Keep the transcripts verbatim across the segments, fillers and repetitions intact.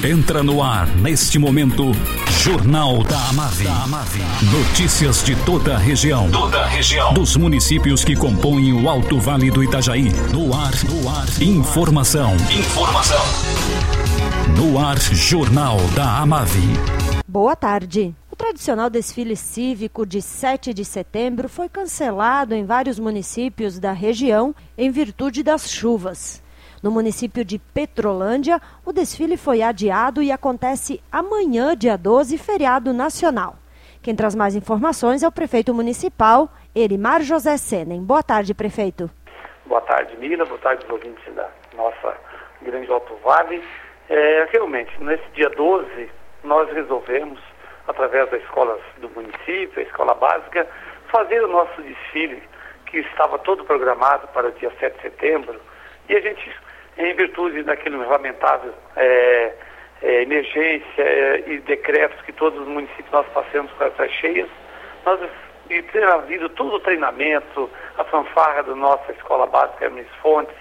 Entra no ar, neste momento, Jornal da Amave. Notícias de toda a região. Toda a região. Dos municípios que compõem o Alto Vale do Itajaí. No ar, no ar. Informação. Informação. No ar, Jornal da Amave. Boa tarde. O tradicional desfile cívico de sete de setembro foi cancelado em vários municípios da região em virtude das chuvas. No município de Petrolândia, o desfile foi adiado e acontece amanhã, dia doze, feriado nacional. Quem traz mais informações é o prefeito municipal, Erimar José Senen. Boa tarde, prefeito. Boa tarde, Mila. Boa tarde, ouvintes da nossa grande Alto Vale. É, realmente, nesse dia doze, nós resolvemos, através das escolas do município, a escola básica, fazer o nosso desfile, que estava todo programado para o dia sete de setembro, e a gente, em virtude daquele lamentável é, é, emergência é, e decretos que todos os municípios nós passamos com essas cheias, nós, e ter havido todo o treinamento, a fanfarra da nossa escola básica Hermes Fontes,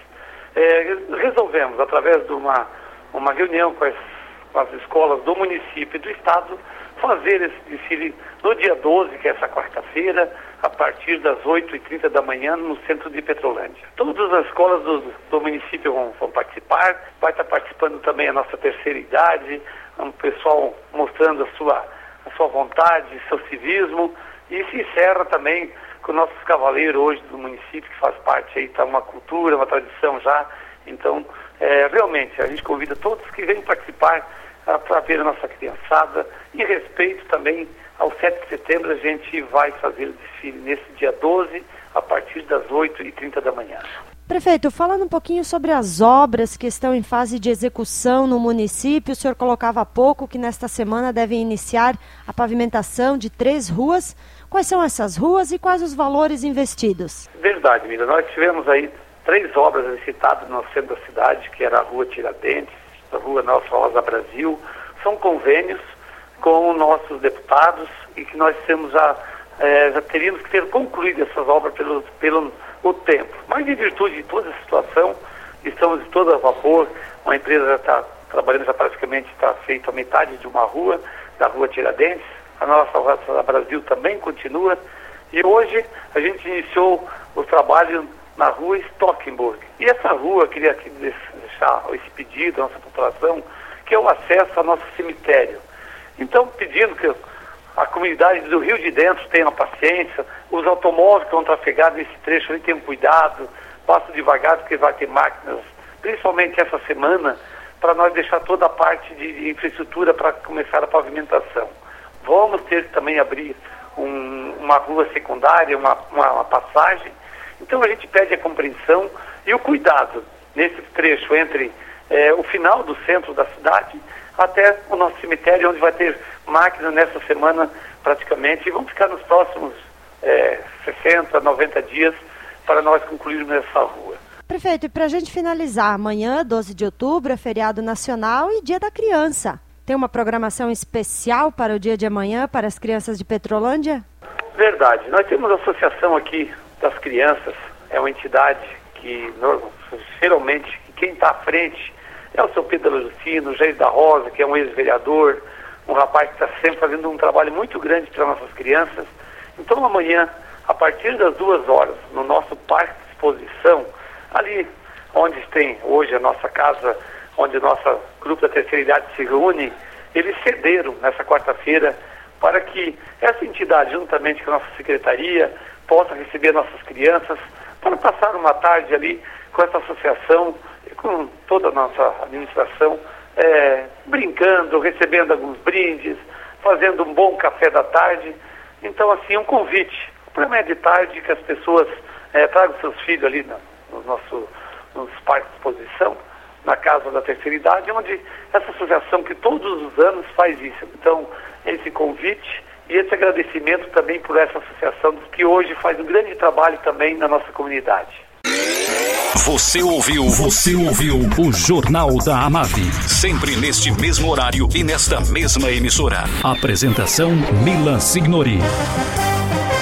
é, resolvemos, através de uma, uma reunião com as, com as escolas do município e do estado, fazer esse desfile no dia doze, que é essa quarta-feira, a partir das oito e trinta da manhã, no centro de Petrolândia. Todas as escolas do, do município vão, vão participar, vai estar participando também a nossa terceira idade, um pessoal mostrando a sua, a sua vontade, seu civismo, e se encerra também com nossos cavaleiros hoje do município, que faz parte aí, está uma cultura, uma tradição já. Então, é, realmente, a gente convida todos que venham participar para ver a nossa criançada, e respeito também ao sete de setembro, a gente vai fazer o desfile nesse dia doze, a partir das oito e trinta da manhã. Prefeito, falando um pouquinho sobre as obras que estão em fase de execução no município, o senhor colocava há pouco que nesta semana devem iniciar a pavimentação de três ruas. Quais são essas ruas e quais os valores investidos? Verdade, Mila. Nós tivemos aí três obras licitadas no centro da cidade, que era a Rua Tiradentes, a Rua Nossa Rosa Brasil. São convênios com nossos deputados e que nós temos já, é, já teríamos que ter concluído essas obras pelo, pelo o tempo. Mas em virtude de toda a situação, estamos de todo a vapor, uma empresa já está trabalhando, já praticamente está feita a metade de uma rua, da Rua Tiradentes, a Nossa Rosa Brasil também continua, e hoje a gente iniciou o trabalho na Rua Stockenburg. E essa rua, queria aqui deixar esse pedido à nossa população, que é o acesso ao nosso cemitério. Então, pedindo que a comunidade do Rio de Dentro tenha paciência, os automóveis que vão trafegar nesse trecho ali tenham cuidado, passem devagar, porque vai ter máquinas, principalmente essa semana, para nós deixar toda a parte de, de infraestrutura para começar a pavimentação. Vamos ter também abrir um, uma rua secundária, uma, uma, uma passagem. Então a gente pede a compreensão e o cuidado nesse trecho entre é, o final do centro da cidade até o nosso cemitério, onde vai ter máquina nessa semana praticamente, e vão ficar nos próximos é, sessenta, noventa dias para nós concluirmos essa rua. Prefeito, e para a gente finalizar, amanhã, doze de outubro, é feriado nacional e Dia da Criança. Tem uma programação especial para o dia de amanhã, para as crianças de Petrolândia? Verdade. Nós temos a associação aqui das crianças, é uma entidade que, geralmente, quem está à frente é o seu Pedro Lucino, o Jair da Rosa, que é um ex-vereador, um rapaz que está sempre fazendo um trabalho muito grande para nossas crianças. Então, amanhã, a partir das duas horas, no nosso parque de exposição, ali onde tem hoje a nossa casa, onde o nosso grupo da terceira idade se reúne, eles cederam nessa quarta-feira para que essa entidade, juntamente com a nossa secretaria, possa receber nossas crianças para passar uma tarde ali com essa associação e com toda a nossa administração, é, brincando, recebendo alguns brindes, fazendo um bom café da tarde. Então, assim, um convite para amanhã de tarde que as pessoas é, tragam seus filhos ali no, no nosso, nos parques de exposição, na Casa da Terceira Idade, onde essa associação que todos os anos faz isso. Então, esse convite e esse agradecimento também por essa associação que hoje faz um grande trabalho também na nossa comunidade. Você ouviu, você ouviu o Jornal da Amave, sempre neste mesmo horário e nesta mesma emissora. Apresentação Mila Signori.